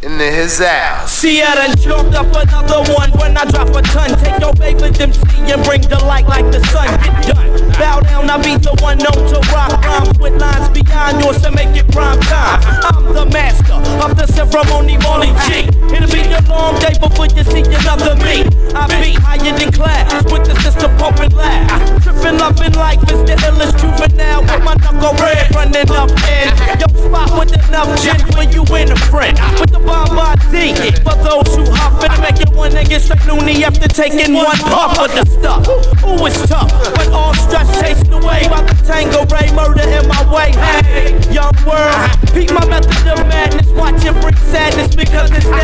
into his house. See, I done chalked up another one when I drop a ton. Take your favorite MC and bring the light like the sun. Get done. Bow down, I be the one known to rock rhymes with lines beyond yours to make it prime time. I'm the master of the ceremony, Molly G. It'll be a long day before you see another me. I be higher than class with the system pumping loud. Tripping, loving life is the illest juvenile with my knuckle red running up in your spot with enough gin for you and a friend. With the Bombardier for those who huff and make it one and get straight loony after taking one puff of the stuff. Ooh, it's tough, but all stress chased away by the Tango Ray murder in my way. Hey, young world, beat my method of madness, watch it bring sadness because it's